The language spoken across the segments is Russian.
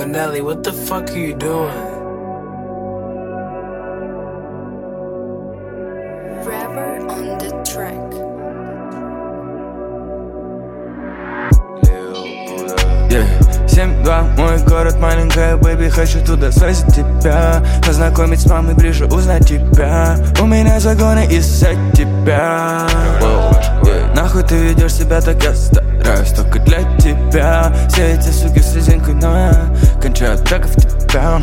Yo, Nelly, what the fuck are you doing? Rapper on the track. Yeah. 7-2, мой город, маленькая бэйби, хочу туда свозить тебя. Познакомить с мамой ближе, узнать тебя. У меня загоны из-за тебя. Нахуй ты ведешь себя так, я стараюсь только для тебя. Все эти суки с резинкой, но я кончаю треков тебя.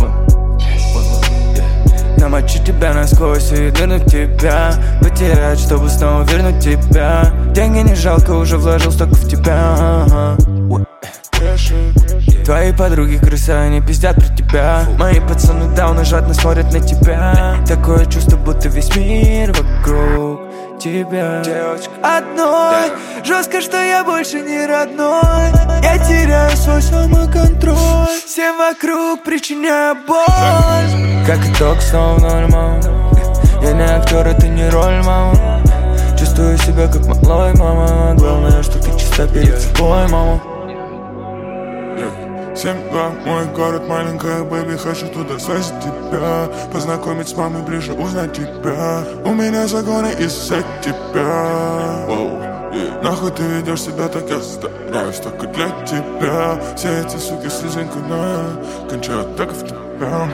Намочить тебя насквозь и вернуть тебя. Потерять, чтобы снова вернуть тебя. Деньги не жалко, уже вложил столько в тебя. Твои подруги крысы, они пиздят про тебя. Мои пацаны дауны жадно смотрят на тебя. Такое чувство, будто весь мир вокруг тебя. Девочка одной, жестко, что я больше не родной. Я теряю свой самоконтроль. Всем вокруг причиняю боль. Как итог, снова ноль, мама. Я не актер, это не роль, мама. Чувствую себя как малой, мама. Главное, что ты чиста перед собой, мама. 7-2, мой город, маленькая бэйби, хочу туда свозить тебя. Познакомить с мамой ближе, узнать тебя. У меня загоны из-за тебя. Нахуй ты ведешь себя так, я стараюсь только для тебя. Все эти суки с резинкой, но я кончаю так в тебя.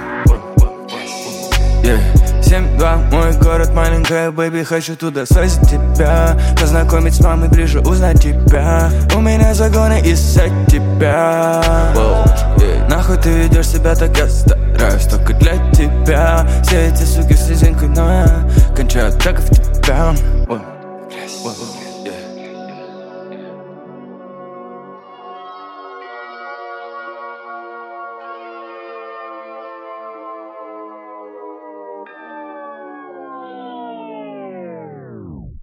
7-2, мой город, маленькая бэйби, хочу туда свозить тебя. Познакомить с мамой ближе, узнать тебя. У меня загоны из-за тебя. Нахуй ты ведешь себя так, я стараюсь только для тебя. Все эти суки с резинкой, но я кончаю треков тебя.